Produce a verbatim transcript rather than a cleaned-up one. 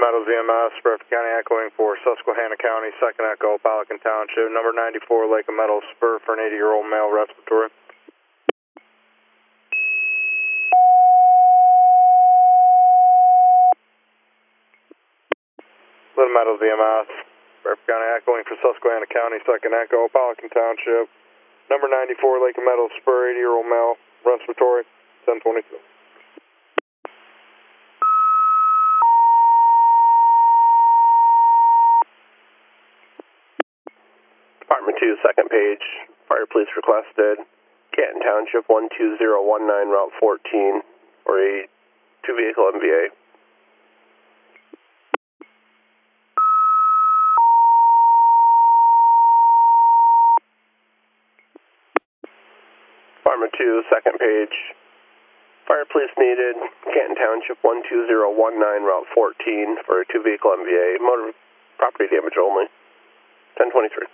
Meadows E M S, Bradford County echoing for Susquehanna County, second echo, Pelican Township, number ninety-four, Lake of Meadows, spur for an eighty-year-old male respiratory. Little Meadows E M S, Bradford County echoing for Susquehanna County, second echo, Pelican Township, number ninety-four, Lake of Meadows, spur, eighty-year-old male respiratory, ten twenty-two. Department two, second page, fire police requested, Canton Township one two zero one nine, Route fourteen, for a two-vehicle M V A. Department two, second page, fire police needed, Canton Township one two zero one nine, Route fourteen, for a two-vehicle M V A, motor property damage only, ten twenty-three.